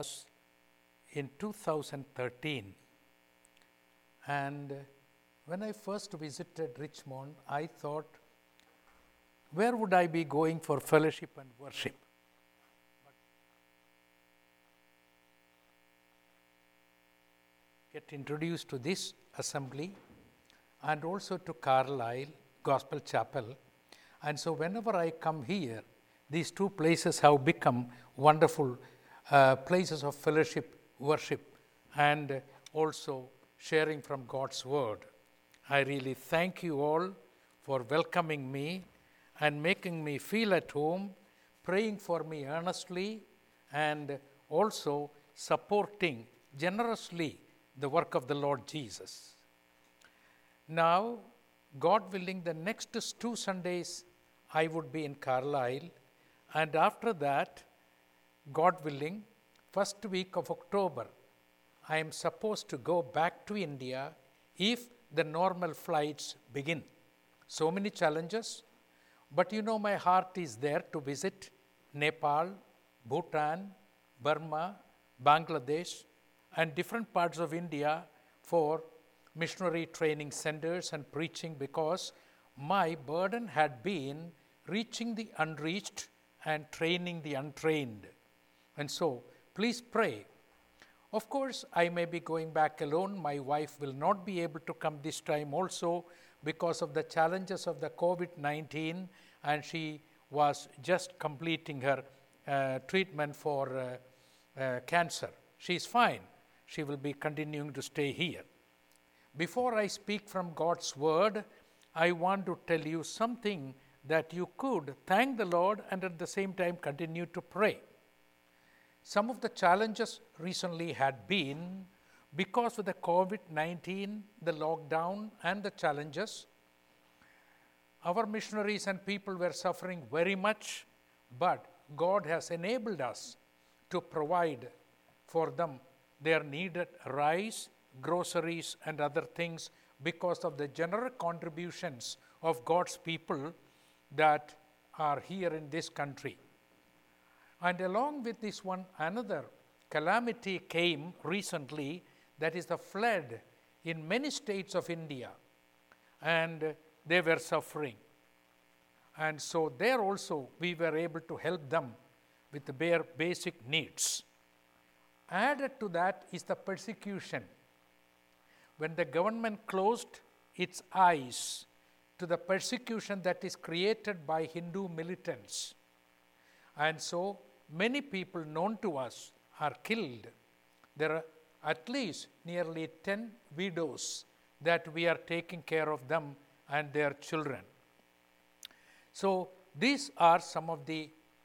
in 2013, and when I first visited Richmond, I thought, where would I be going for fellowship and worship? Get introduced to this assembly and also to Carlisle Gospel Chapel. And so whenever I come here, these two places have become wonderful places of fellowship, worship, and also sharing from God's Word. I really thank you all for welcoming me and making me feel at home, praying for me earnestly, and also supporting generously the work of the Lord Jesus. Now, God willing, the next 2 Sundays I would be in Carlisle, and after that, God willing, first week of October, I am supposed to go back to India if the normal flights begin. So many challenges, but you know my heart is there to visit Nepal, Bhutan, Burma, Bangladesh, and different parts of India for missionary training centers and preaching, because my burden had been reaching the unreached and training the untrained. And so, please pray. Of course, I may be going back alone. My wife will not be able to come this time also because of the challenges of the COVID-19, and she was just completing her treatment for cancer. She is fine. She will be continuing to stay here. Before I speak from God's Word, I want to tell you something that you could thank the Lord and at the same time continue to pray. Some of the challenges recently had been because of the COVID-19, the lockdown and the challenges. Our missionaries and people were suffering very much, but God has enabled us to provide for them their needed rice, groceries, and other things because of the generous contributions of God's people that are here in this country. And along with this one, another calamity came recently, that is the flood in many states of India, and they were suffering. And so there also we were able to help them with the bare basic needs. Added to that is the persecution. When the government closed its eyes to the persecution that is created by Hindu militants, and so many people known to us are killed. There are at least nearly 10 widows that we are taking care of them and their children. So these are some of the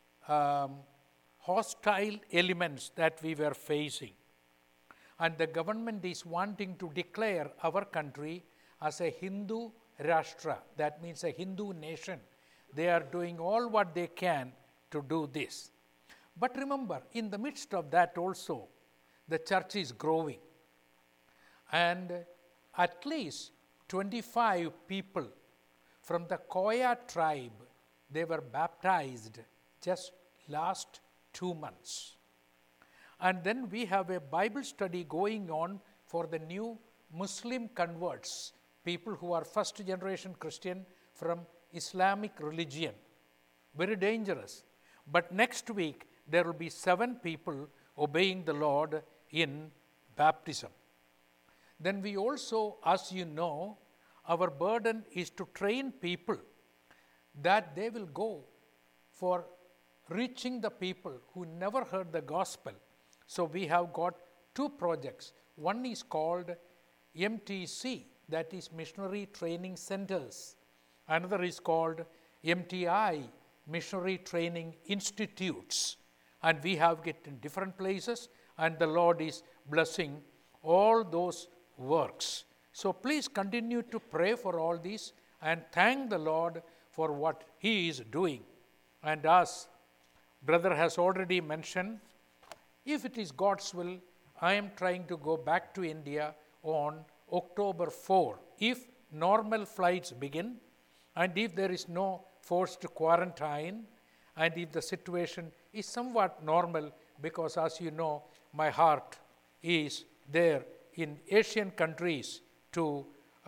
hostile elements that we were facing. And the government is wanting to declare our country as a Hindu Rashtra, that means a Hindu nation. They are doing all what they can to do this. But remember, in the midst of that also, the church is growing. And at least 25 people from the Koya tribe, they were baptized just last 2 months. And then we have a Bible study going on for the new Muslim converts, people who are first generation Christian from Islamic religion. Very dangerous. But next week, there will be 7 people obeying the Lord in baptism. Then we also, as you know, our burden is to train people that they will go for reaching the people who never heard the gospel. So we have got 2 projects. One is called MTC, that is Missionary Training Centers. Another is called MTI, Missionary Training Institutes. And we have it in different places, and the Lord is blessing all those works. So please continue to pray for all these and thank the Lord for what He is doing. And as brother has already mentioned, if it is God's will, I am trying to go back to India on October 4, if normal flights begin, and if there is no forced quarantine, and if the situation is somewhat normal, because as you know, my heart is there in Asian countries to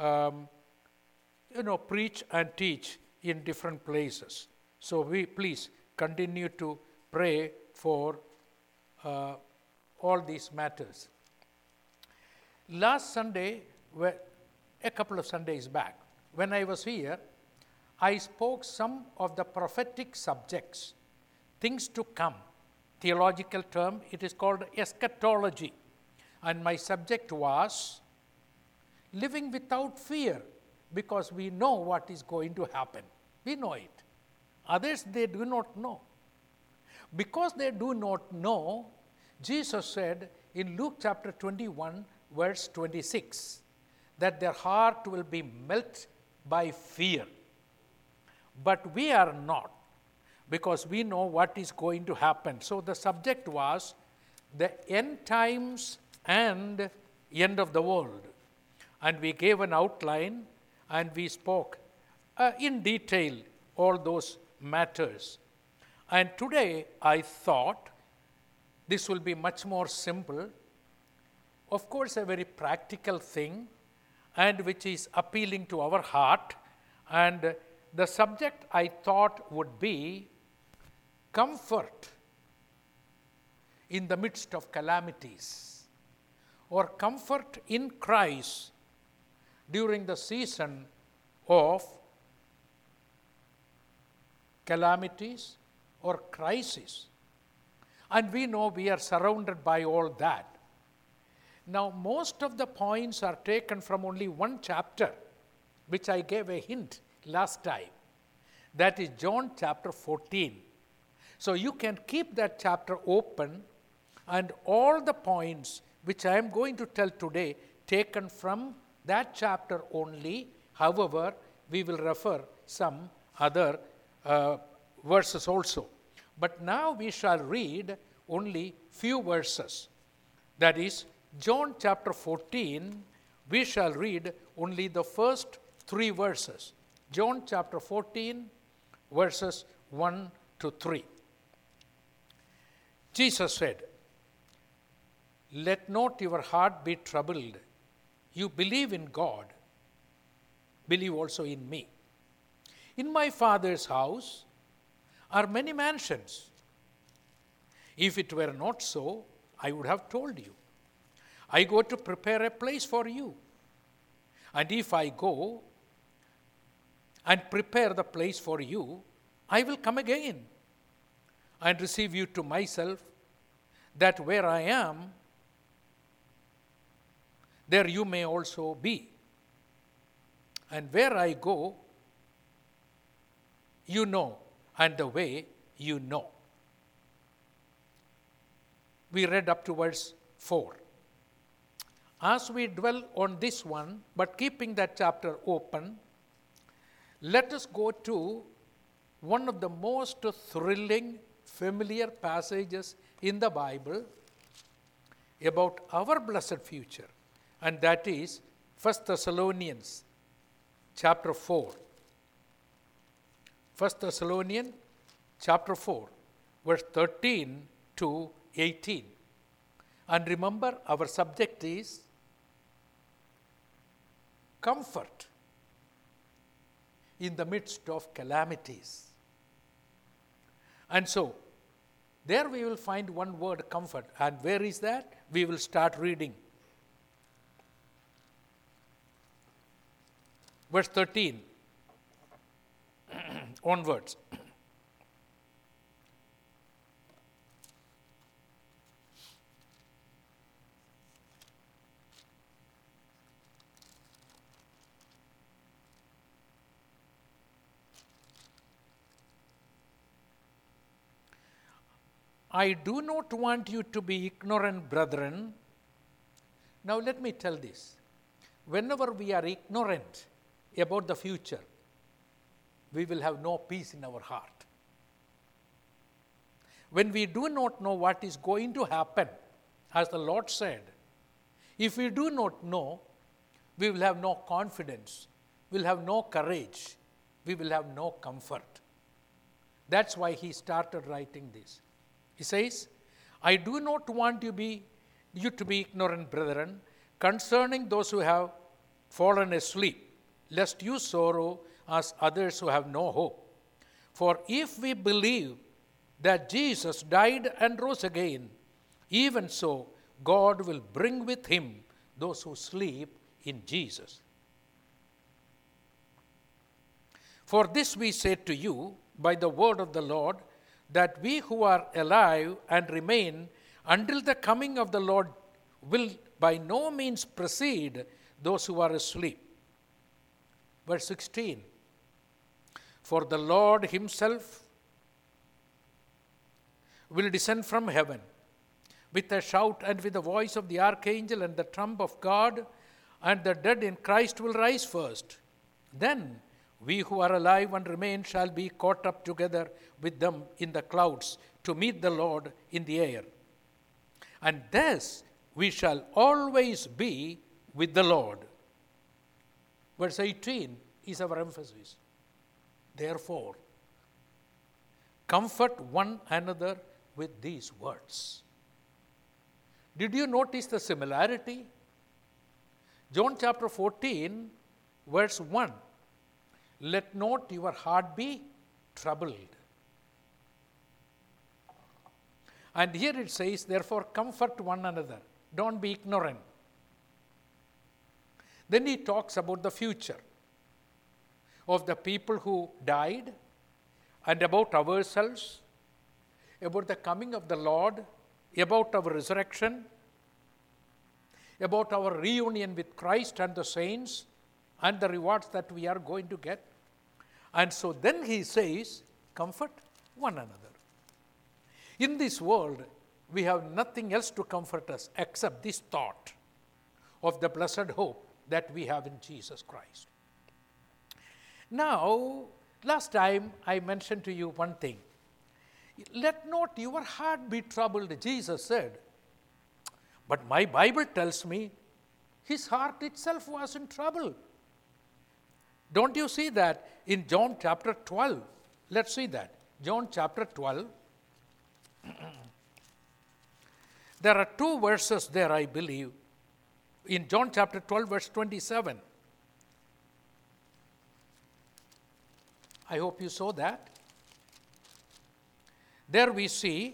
preach and teach in different places. So we please continue to pray for all these matters. Last Sunday, a couple of Sundays back, when I was here, I spoke some of the prophetic subjects, things to come. Theological term, it is called eschatology. And my subject was living without fear, because we know what is going to happen. We know it. Others, they do not know. Because they do not know, Jesus said in Luke chapter 21, verse 26, that their heart will be melted by fear. But we are not, because we know what is going to happen. So the subject was the end times and end of the world. And we gave an outline and we spoke in detail all those matters. And today I thought this will be much more simple, of course a very practical thing, and which is appealing to our heart. And the subject I thought would be comfort in the midst of calamities, or comfort in Christ during the season of calamities or crisis. And we know we are surrounded by all that. Now, most of the points are taken from only one chapter, which I gave a hint last time. That is John chapter 14. So you can keep that chapter open, and all the points which I am going to tell today taken from that chapter only. However, we will refer some other verses also. But now we shall read only few verses. That is, John chapter 14, we shall read only the first 3 verses. John chapter 14, verses 1 to 3. Jesus said, "Let not your heart be troubled. You believe in God, believe also in me. In my Father's house are many mansions. If it were not so, I would have told you. I go to prepare a place for you. And if I go and prepare the place for you, I will come again and receive you to myself, that where I am, there you may also be. And where I go, you know, and the way you know." We read up to verse 4. As we dwell on this one, but keeping that chapter open, let us go to one of the most thrilling, familiar passages in the Bible about our blessed future, and that is 1 Thessalonians chapter 4. 1 Thessalonians chapter 4, verse 13 to 18. And remember, our subject is comfort in the midst of calamities. And so, there we will find one word, comfort. And where is that? We will start reading. Verse 13 onwards. I do not want you to be ignorant, brethren. Now let me tell this. Whenever we are ignorant about the future, we will have no peace in our heart. When we do not know what is going to happen, as the Lord said, if we do not know, we will have no confidence, we will have no courage, we will have no comfort. That's why he started writing this. He says, I do not want you to be you to be ignorant, brethren, concerning those who have fallen asleep, lest you sorrow as others who have no hope. For if we believe that Jesus died and rose again, even so God will bring with him those who sleep in Jesus. For this we say to you by the word of the Lord, that we who are alive and remain until the coming of the Lord will by no means precede those who are asleep. Verse 16. For the Lord himself will descend from heaven with a shout and with the voice of the archangel and the trump of God, and the dead in Christ will rise first. Then we who are alive and remain shall be caught up together with them in the clouds to meet the Lord in the air. And thus we shall always be with the Lord. Verse 18 is our emphasis. Therefore, comfort one another with these words. Did you notice the similarity? John chapter 14, verse 1. Let not your heart be troubled. And here it says, therefore, comfort one another. Don't be ignorant. Then he talks about the future of the people who died, and about ourselves, about the coming of the Lord, about our resurrection, about our reunion with Christ and the saints, and the rewards that we are going to get. And so then he says, comfort one another. In this world, we have nothing else to comfort us except this thought of the blessed hope that we have in Jesus Christ. Now, last time I mentioned to you one thing. Let not your heart be troubled, Jesus said. But my Bible tells me his heart itself was in trouble. Don't you see that in John chapter 12? Let's see that. John chapter 12. There are two verses there, I believe. In John chapter 12, verse 27. I hope you saw that. There we see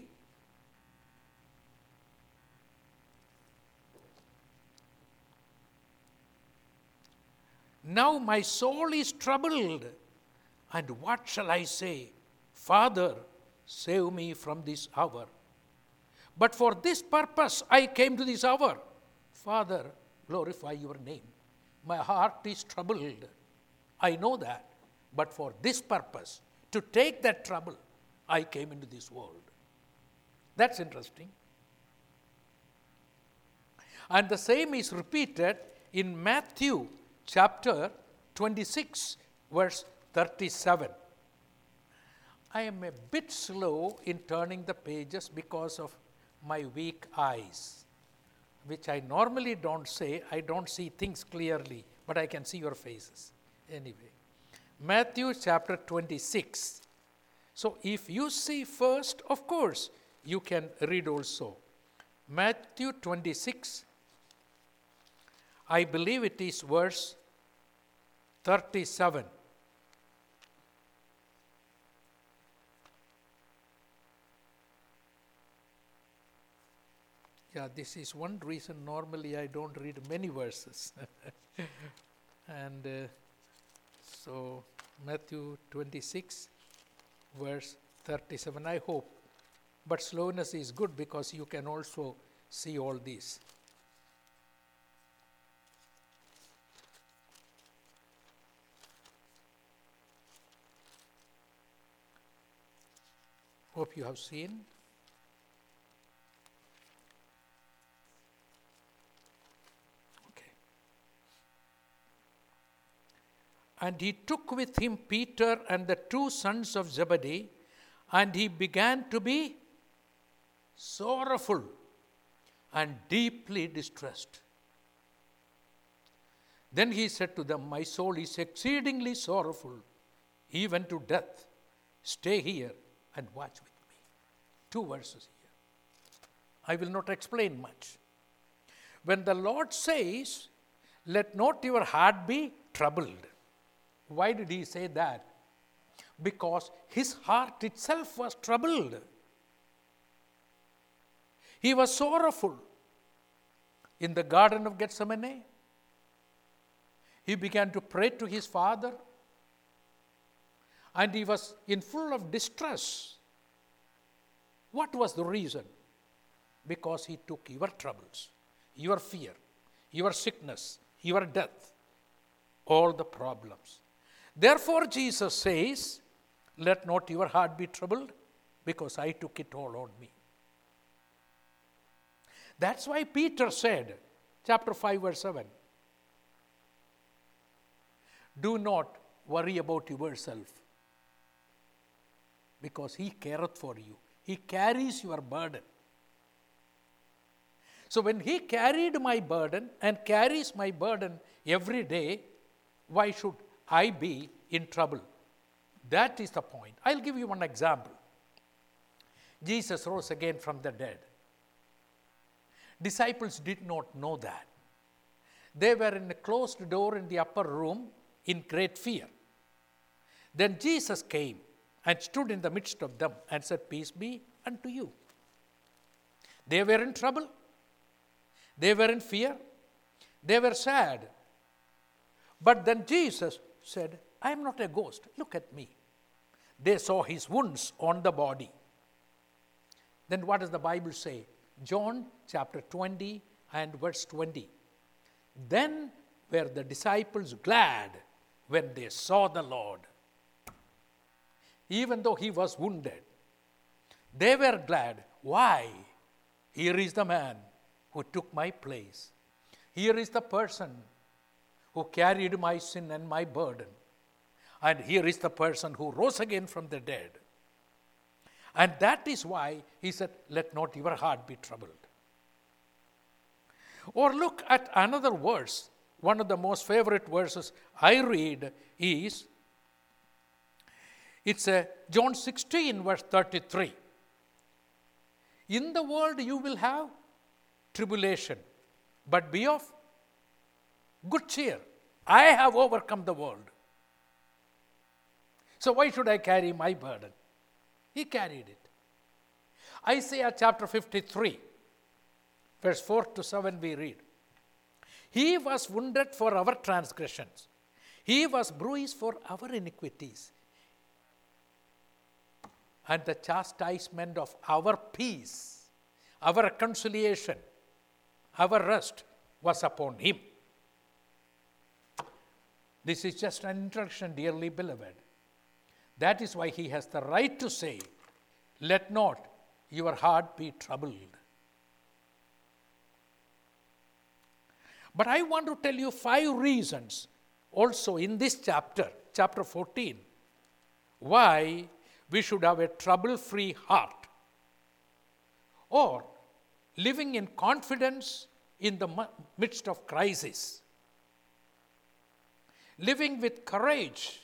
now my soul is troubled, and what shall I say? Father, save me from this hour. But for this purpose I came to this hour. Father, glorify your name. My heart is troubled. I know that. But for this purpose, to take that trouble, I came into this world. That's interesting. And the same is repeated in Matthew chapter 26, verse 37. I am a bit slow in turning the pages because of my weak eyes, which I normally don't say. I don't see things clearly, but I can see your faces. Anyway, Matthew chapter 26. So if you see first, of course, you can read also. Matthew 26, I believe it is verse 37. Yeah, this is one reason normally I don't read many verses. And so Matthew 26, verse 37, I hope. But slowness is good because you can also see all these. Hope you have seen. Okay. And he took with him Peter and the two sons of Zebedee, and he began to be sorrowful and deeply distressed. Then he said to them, my soul is exceedingly sorrowful, even to death. Stay here and watch with me. Two verses here. I will not explain much. when the Lord says, let not your heart be troubled. Why did he say that? Because his heart itself was troubled. He was sorrowful. In the Garden of Gethsemane, he began to pray to his Father, and he was in full of distress. What was the reason? Because he took your troubles, your fear, your sickness, your death, all the problems. Therefore, Jesus says, let not your heart be troubled, because I took it all on me. That's why Peter said, chapter 5, verse 7, do not worry about yourself, because he careth for you. He carries your burden. So when he carried my burden and carries my burden every day, why should I be in trouble? That is the point. I'll give you one example. Jesus rose again from the dead. Disciples did not know that. They were in a closed door in the upper room in great fear. Then Jesus came and stood in the midst of them and said, peace be unto you. They were in trouble. They were in fear. They were sad. But then Jesus said, I am not a ghost. Look at me. They saw his wounds on the body. Then what does the Bible say? John chapter 20 and verse 20. Then were the disciples glad when they saw the Lord. Even though he was wounded, they were glad. Why? Here is the man who took my place. Here is the person who carried my sin and my burden. And here is the person who rose again from the dead. And that is why he said, let not your heart be troubled. Or look at another verse. One of the most favorite verses I read is, it's John 16, verse 33. In the world you will have tribulation, but be of good cheer. I have overcome the world. So why should I carry my burden? He carried it. Isaiah chapter 53, verse 4 to 7 we read. He was wounded for our transgressions. He was bruised for our iniquities. And the chastisement of our peace, our reconciliation, our rest was upon him. This is just an introduction, dearly beloved. That is why he has the right to say, let not your heart be troubled. But I want to tell you 5 reasons also in this chapter, chapter 14, why we should have a trouble-free heart, or living in confidence in the midst of crisis, living with courage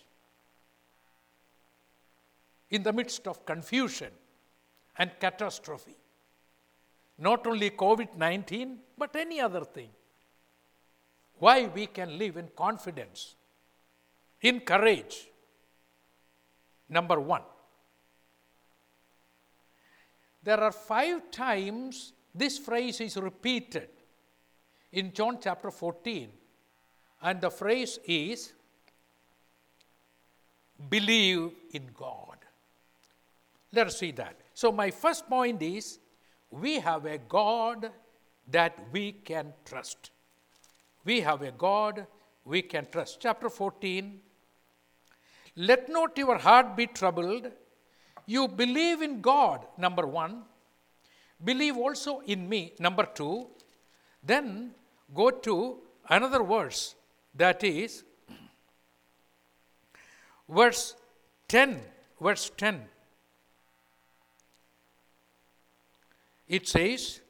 in the midst of confusion and catastrophe. Not only COVID-19, but any other thing. Why we can live in confidence, in courage. Number 1. There are 5 times this phrase is repeated in John chapter 14, and the phrase is, believe in God. Let us see that. So my first point is, we have a God that we can trust. We have a God we can trust. Chapter 14, let not your heart be troubled. You believe in God, number 1. Believe also in me, number 2. Then go to another verse, that is verse 10. Verse 10. It says,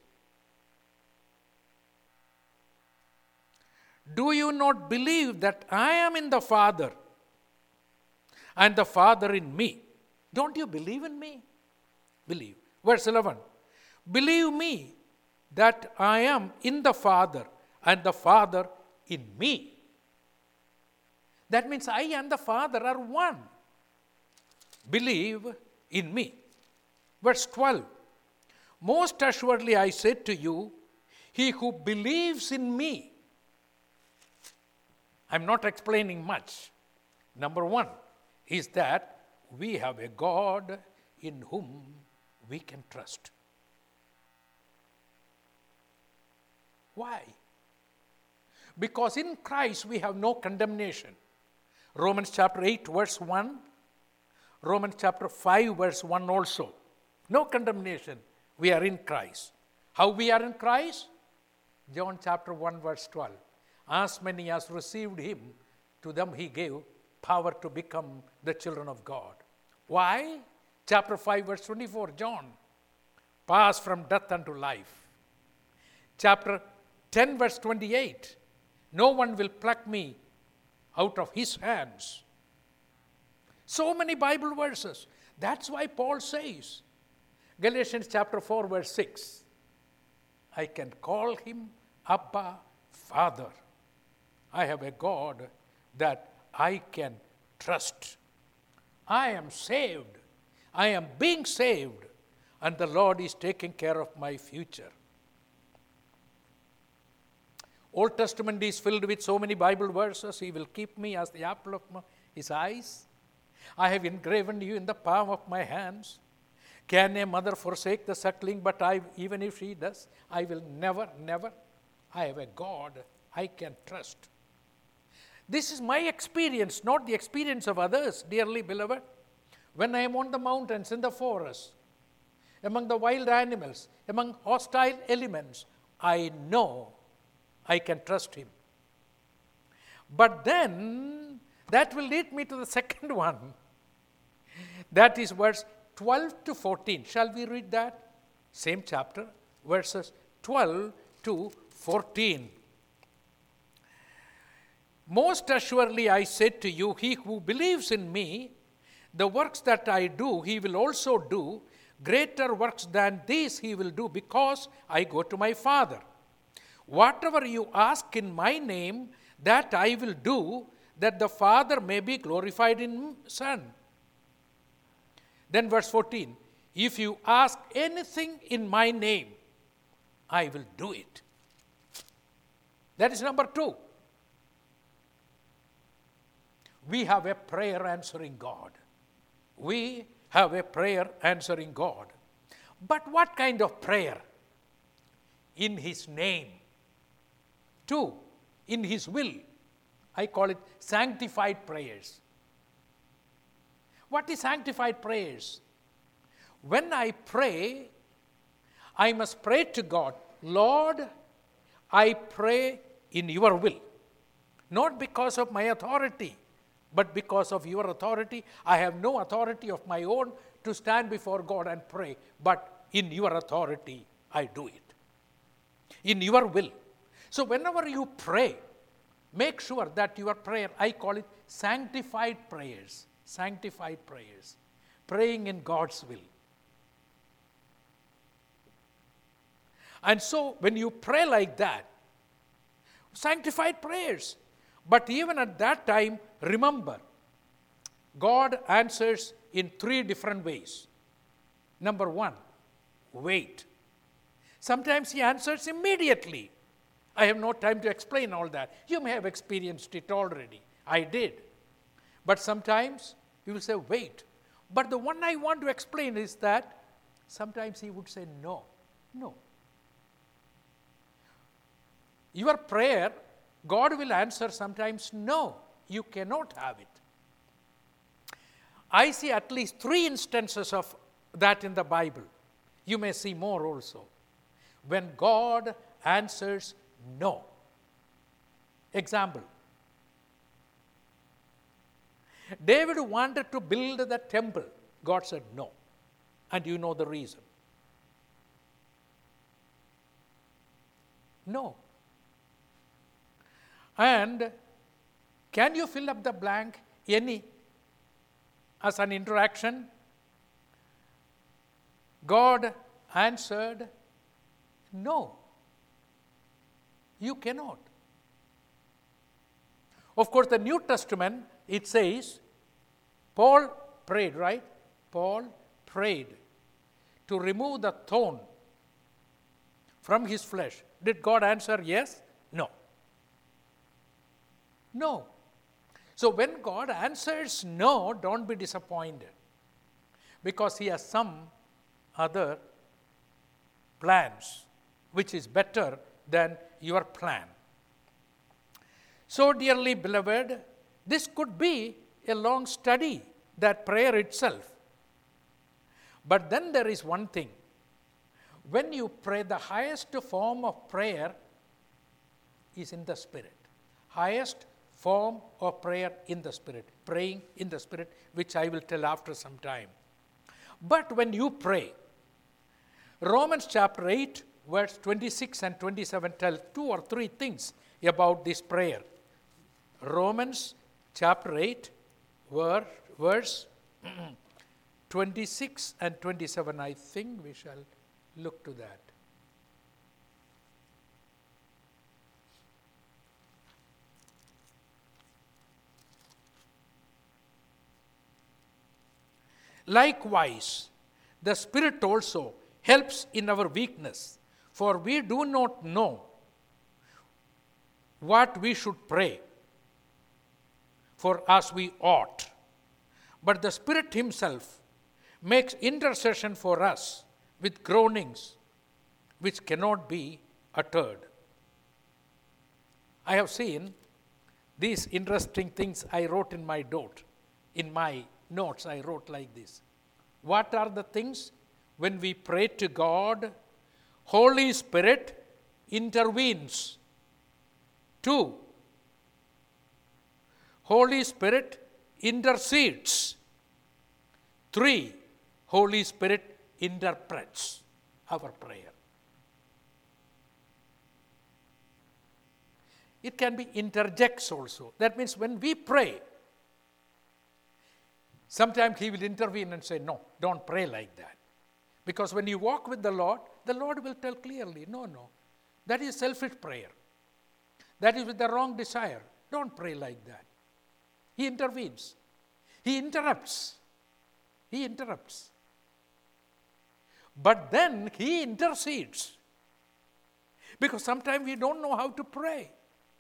do you not believe that I am in the Father and the Father in me? Don't you believe in me? Believe. Verse 11. Believe me that I am in the Father and the Father in me. That means I and the Father are one. Believe in me. Verse 12. Most assuredly I said to you, he who believes in me. I'm not explaining much. Number one is that we have a God in whom we can trust. Why? Because in Christ we have no condemnation. Romans chapter 8 verse 1, Romans chapter 5 verse 1 also. No condemnation. We are in Christ. How we are in Christ? John chapter 1 verse 12. As many as received him, to them he gave power to become the children of God. Why? Chapter 5 verse 24, John. Pass from death unto life. Chapter 10 verse 28. No one will pluck me out of his hands. So many Bible verses. That's why Paul says, Galatians chapter 4 verse 6, I can call him Abba, Father. I have a God that I can trust. I am saved. I am being saved. And the Lord is taking care of my future. Old Testament is filled with so many Bible verses. He will keep me as the apple of his eyes. I have engraven you in the palm of my hands. Can a mother forsake the suckling? But even if she does, I will never. I have a God I can trust. This is my experience, not the experience of others, dearly beloved. When I am on the mountains, in the forest, among the wild animals, among hostile elements, I know I can trust him. But then, that will lead me to the second one. That is verse 12 to 14. Shall we read that? Same chapter, verses 12 to 14. Most assuredly I said to you, he who believes in me, the works that I do, he will also do. Greater works than these he will do, because I go to my Father. Whatever you ask in my name, that I will do, that the Father may be glorified in Son. Then verse 14, if you ask anything in my name, I will do it. That is number 2. We have a prayer answering God. We have a prayer answering God. But what kind of prayer? In his name. 2, in his will. I call it sanctified prayers. What is sanctified prayers? When I pray, I must pray to God, Lord, I pray in your will. Not because of my authority, but because of your authority. I have no authority of my own to stand before God and pray, but in your authority, I do it. In your will. So whenever you pray, make sure that your prayer, I call it sanctified prayers. Sanctified prayers. Praying in God's will. And so when you pray like that, sanctified prayers. But even at that time, remember, God answers in 3 different ways. Number 1, wait. Sometimes he answers immediately. I have no time to explain all that. You may have experienced it already. I did. But sometimes you will say, wait. But the one I want to explain is that sometimes he would say, no. No. Your prayer, God will answer sometimes, no, you cannot have it. I see at least 3 instances of that in the Bible. You may see more also. When God answers no. Example. David wanted to build the temple. God said no. And you know the reason. No. And can you fill up the blank? Any? As an interaction? God answered no. You cannot. Of course, the New Testament, it says, Paul prayed, right? Paul prayed to remove the thorn from his flesh. Did God answer yes? No. No. So when God answers no, don't be disappointed, because he has some other plans which is better than your plan. So, dearly beloved, this could be a long study, that prayer itself. But then there is one thing. When you pray, the highest form of prayer is in the Spirit. Highest form of prayer in the Spirit. Praying in the Spirit, which I will tell after some time. But when you pray, Romans chapter 8, verse 26 and 27 tell 2 or 3 things about this prayer. Romans chapter 8, verse 26 and 27. I think we shall look to that. Likewise, the Spirit also helps in our weakness, for we do not know what we should pray for as we ought. But the Spirit himself makes intercession for us with groanings which cannot be uttered. I have seen these interesting things I wrote in my note. In my notes, I wrote like this. What are the things? When we pray to God, Holy Spirit intervenes. 2, Holy Spirit intercedes. 3, Holy Spirit interprets our prayer. It can be interjects also. That means when we pray, sometimes he will intervene and say, no, don't pray like that. Because when you walk with the Lord will tell clearly, no, that is selfish prayer. That is with the wrong desire. Don't pray like that. He intervenes. He interrupts. But then he intercedes. Because sometimes we don't know how to pray.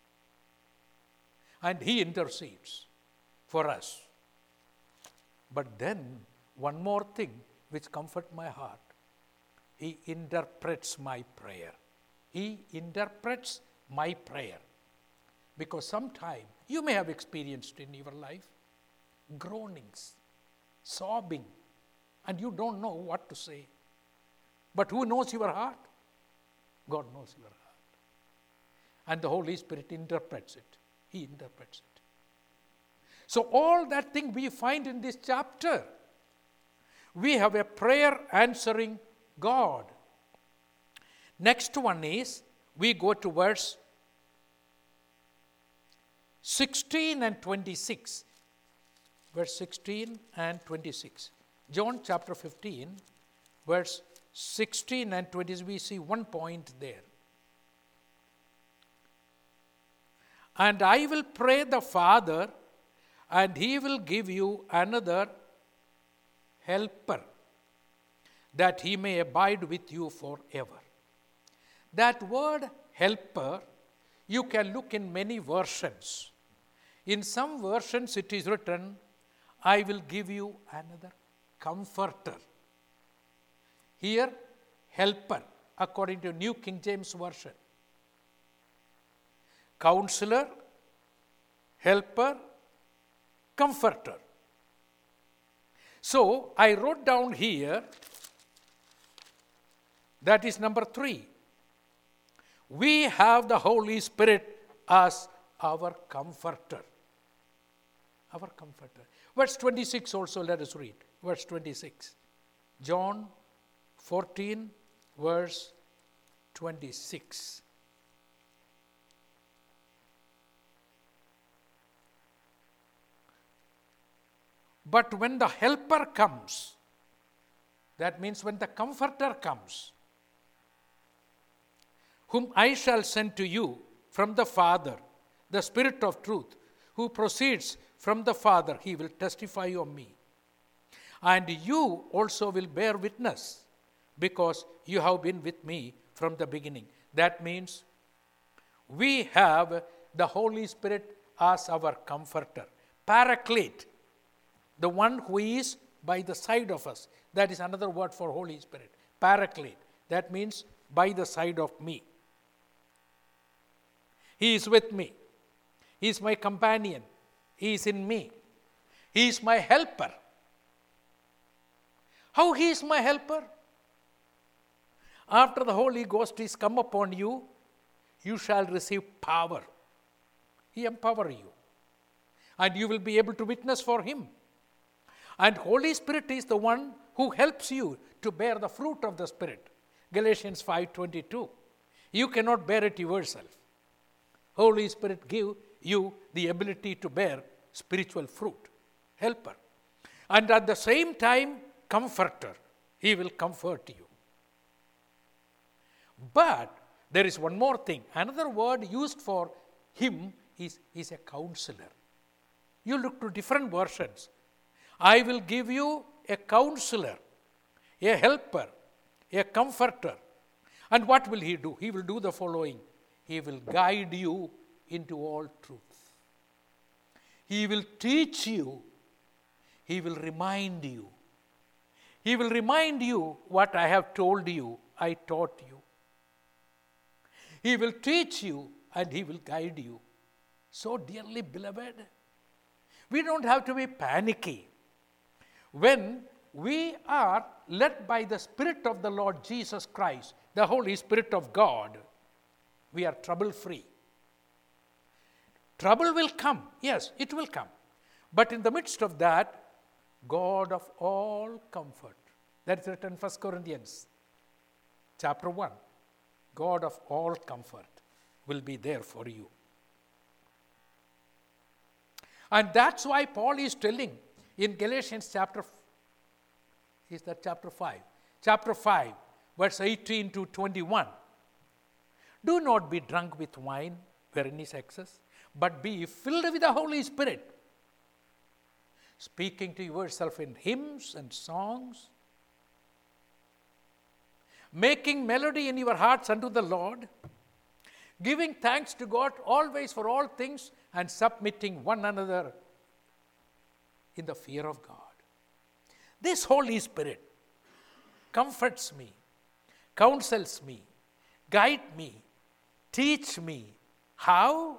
And he intercedes for us. But then one more thing which comforts my heart. He interprets my prayer. He interprets my prayer. Because sometime you may have experienced in your life groanings, sobbing, and you don't know what to say. But who knows your heart? God knows your heart. And the Holy Spirit interprets it. He interprets it. So all that thing we find in this chapter, we have a prayer answering God. Next one is, we go to verse 16 and 26. Verse 16 and 26. John chapter 15, verse 16 and 20, we see one point there. And I will pray the Father, and he will give you another helper, that he may abide with you forever. That word helper, you can look in many versions. In some versions it is written, I will give you another comforter. Here, helper, according to New King James Version. Counselor, helper, comforter. So, I wrote down here, that is number 3. We have the Holy Spirit as our comforter. Our comforter. Verse 26 also let us read. Verse 26. John 14, verse 26. But when the helper comes, that means when the comforter comes, whom I shall send to you from the Father, the Spirit of truth, who proceeds from the Father, he will testify of me. And you also will bear witness, because you have been with me from the beginning. That means we have the Holy Spirit as our comforter, paraclete, the one who is by the side of us. That is another word for Holy Spirit, paraclete. That means by the side of me. He is with me. He is my companion. He is in me. He is my helper. How he is my helper? After the Holy Ghost is come upon you, you shall receive power. He empower you. And you will be able to witness for him. And Holy Spirit is the one who helps you to bear the fruit of the Spirit. Galatians 5:22. You cannot bear it yourself. Holy Spirit give you the ability to bear spiritual fruit, helper. And at the same time, comforter. He will comfort you. But there is one more thing. Another word used for him is a counselor. You look to different versions. I will give you a counselor, a helper, a comforter. And what will he do? He will do the following. He will guide you into all truth. He will teach you. He will remind you. He will remind you what I have told you, I taught you. He will teach you and he will guide you. So dearly beloved, we don't have to be panicky. When we are led by the Spirit of the Lord Jesus Christ, the Holy Spirit of God, we are trouble-free. Trouble will come. Yes, it will come. But in the midst of that, God of all comfort. That is written in 1 Corinthians chapter 1. God of all comfort will be there for you. And that's why Paul is telling in Galatians chapter 5? Chapter 5, verse 18 to 21. Do not be drunk with wine, wherein is excess, but be filled with the Holy Spirit, speaking to yourself in hymns and songs, making melody in your hearts unto the Lord, giving thanks to God always for all things, and submitting one another in the fear of God. This Holy Spirit comforts me, counsels me, guides me, teach me. How?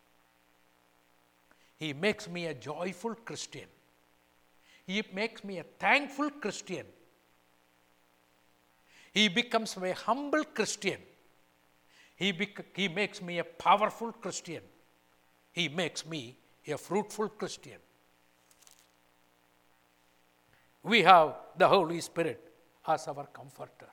He makes me a joyful Christian. He makes me a thankful Christian. He becomes a humble Christian. He makes me a powerful Christian. He makes me a fruitful Christian. We have the Holy Spirit as our comforter.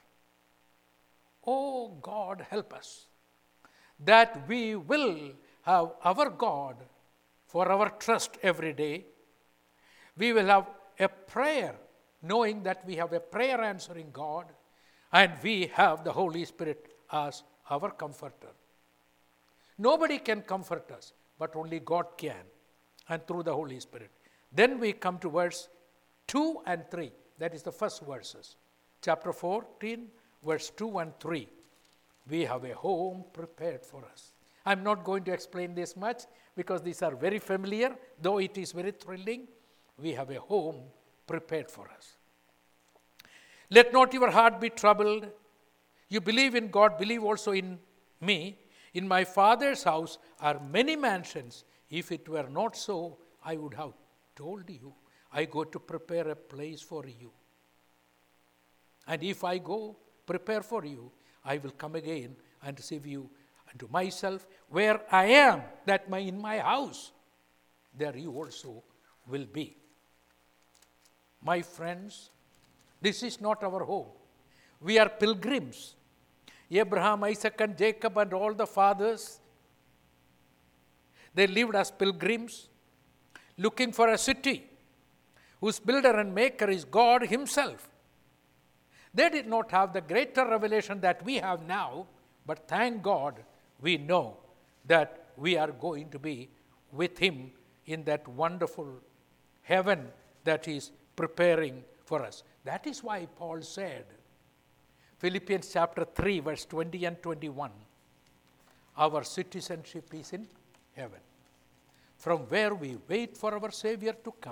Oh God, help us that we will have our God for our trust every day. We will have a prayer, knowing that we have a prayer answering God, and we have the Holy Spirit as our comforter. Nobody can comfort us, but only God can, and through the Holy Spirit. Then we come to verse 2 and 3. That is the first verses. Chapter 14, verse 2 and 3. We have a home prepared for us. I'm not going to explain this much because these are very familiar, though it is very thrilling. We have a home prepared for us. Let not your heart be troubled. You believe in God, believe also in me. In my Father's house are many mansions. If it were not so, I would have told you. I go to prepare a place for you. And if I go prepare for you, I will come again and receive you unto myself, where I am, that in my house, there you also will be. My friends, this is not our home. We are pilgrims. Abraham, Isaac, and Jacob, and all the fathers, they lived as pilgrims, looking for a city whose builder and maker is God himself. They did not have the greater revelation that we have now, but thank God we know that we are going to be with him in that wonderful heaven that he is preparing for us. That is why Paul said, Philippians chapter 3, verse 20 and 21, our citizenship is in heaven, from where we wait for our Savior to come.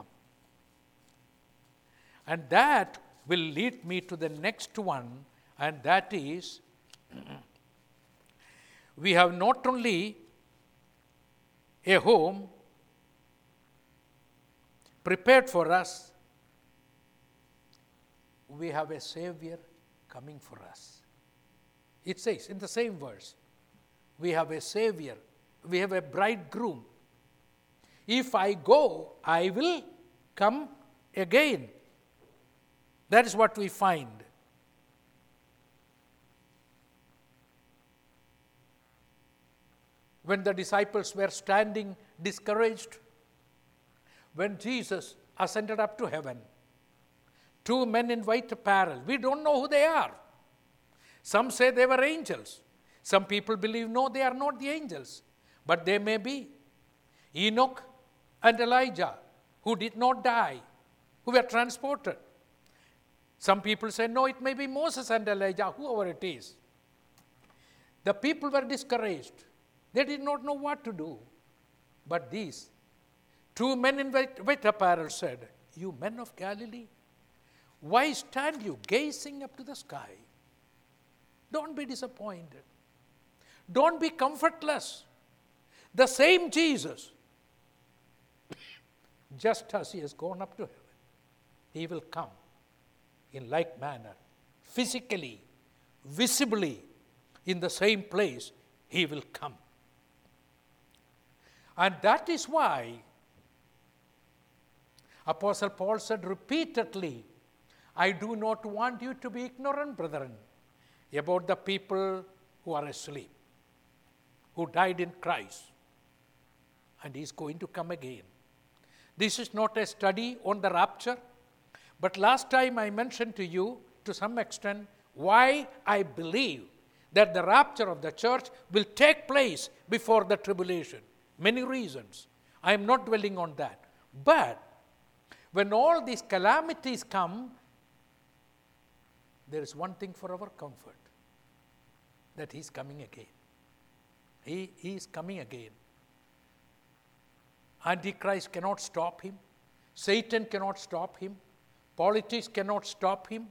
And that will lead me to the next one, and that is, we have not only a home prepared for us, we have a Savior coming for us. It says in the same verse, we have a Savior, we have a bridegroom. If I go, I will come again. That is what we find. When the disciples were standing discouraged, when Jesus ascended up to heaven, two men in white apparel, we don't know who they are. Some say they were angels. Some people believe, no, they are not the angels, but they may be. Enoch and Elijah, who did not die, who were transported. Some people say, no, it may be Moses and Elijah, whoever it is. The people were discouraged. They did not know what to do. But these two men in white apparel said, you men of Galilee, why stand you gazing up to the sky? Don't be disappointed. Don't be comfortless. The same Jesus, just as he has gone up to heaven, he will come in like manner, physically, visibly, in the same place, he will come. And that is why Apostle Paul said repeatedly, I do not want you to be ignorant, brethren, about the people who are asleep, who died in Christ, and he is going to come again. This is not a study on the rapture, but last time I mentioned to you, to some extent, why I believe that the rapture of the church will take place before the tribulation. Many reasons. I am not dwelling on that. But when all these calamities come, there is one thing for our comfort, that he is coming again. He is coming again. Antichrist cannot stop him. Satan cannot stop him. Politics cannot stop him.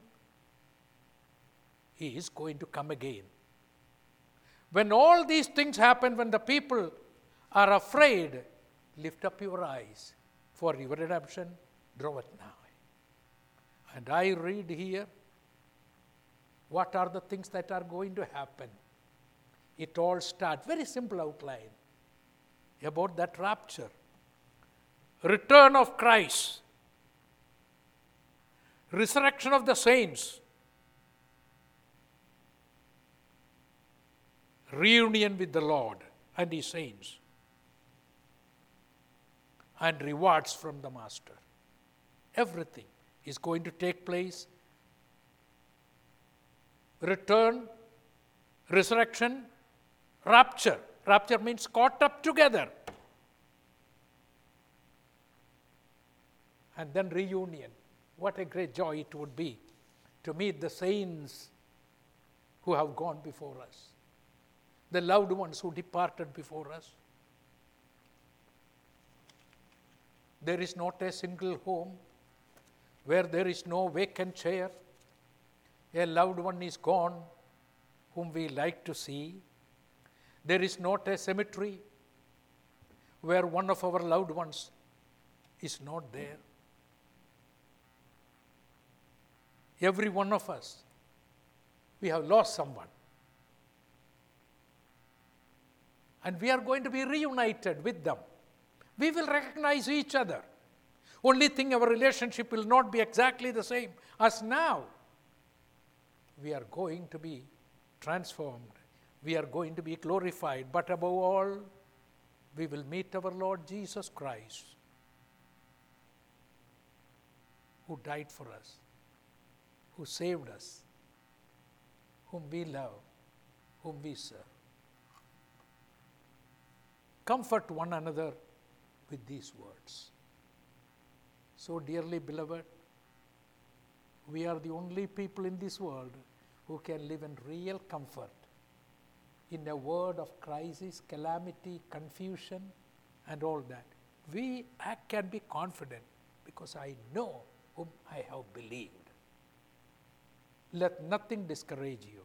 He is going to come again. When all these things happen, when the people are afraid, lift up your eyes, for your redemption draweth nigh. And I read here, what are the things that are going to happen? It all starts, very simple outline about that rapture. Return of Christ. Resurrection of the saints. Reunion with the Lord and his saints. And rewards from the Master. Everything is going to take place. Return, resurrection, rapture. Rapture means caught up together. And then reunion. What a great joy it would be to meet the saints who have gone before us, the loved ones who departed before us. There is not a single home where there is no vacant chair. A loved one is gone whom we like to see. There is not a cemetery where one of our loved ones is not there. Every one of us, we have lost someone. And we are going to be reunited with them. We will recognize each other. Only thing, our relationship will not be exactly the same as now. We are going to be transformed. We are going to be glorified. But above all, we will meet our Lord Jesus Christ, who died for us, who saved us, whom we love, whom we serve. comfort one another with these words. So, dearly beloved, we are the only people in this world who can live in real comfort in a world of crisis, calamity, confusion, and all that. I can be confident because I know whom I have believed. Let nothing discourage you.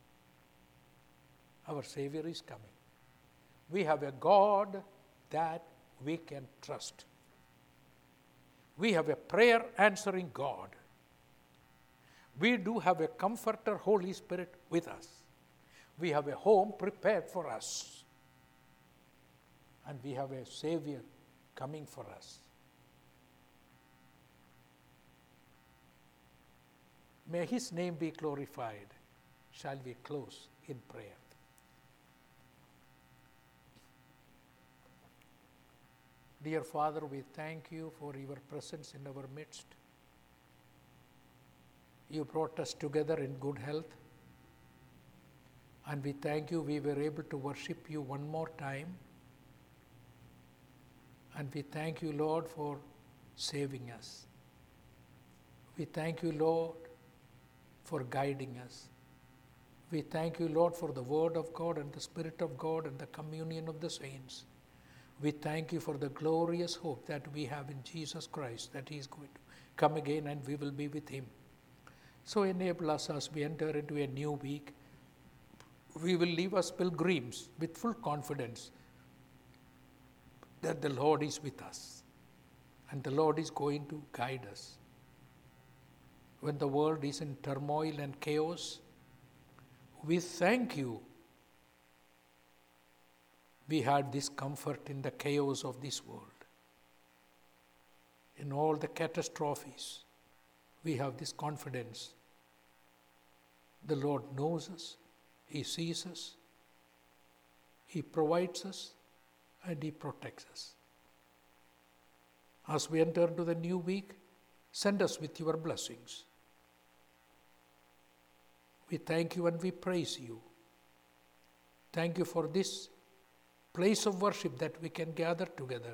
Our Savior is coming. We have a God that we can trust. We have a prayer answering God. We do have a comforter, Holy Spirit, with us. We have a home prepared for us. And we have a Savior coming for us. May His name be glorified. Shall we close in prayer? Dear Father, we thank you for your presence in our midst. You brought us together in good health. And we thank you we were able to worship you one more time. And we thank you, Lord, for saving us. We thank you, Lord, for guiding us. We thank you, Lord, for the Word of God and the Spirit of God and the communion of the saints. We thank you for the glorious hope that we have in Jesus Christ, that He is going to come again and we will be with Him. So enable us as we enter into a new week. We will live as pilgrims with full confidence that the Lord is with us and the Lord is going to guide us. When the world is in turmoil and chaos, we thank you. We had this comfort in the chaos of this world. In all the catastrophes, we have this confidence. The Lord knows us, He sees us, He provides us, and He protects us. As we enter into the new week, send us with your blessings. We thank you and we praise you. Thank you for this place of worship that we can gather together.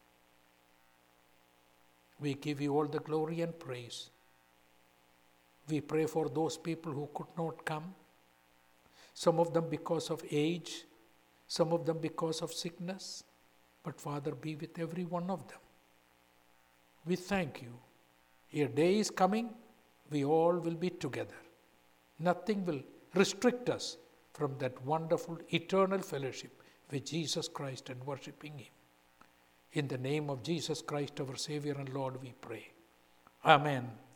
We give you all the glory and praise. We pray for those people who could not come, some of them because of age, some of them because of sickness, but Father, be with every one of them. We thank you. Your day is coming, we all will be together. Nothing will restrict us from that wonderful eternal fellowship with Jesus Christ and worshiping Him. In the name of Jesus Christ, our Savior and Lord, we pray. Amen.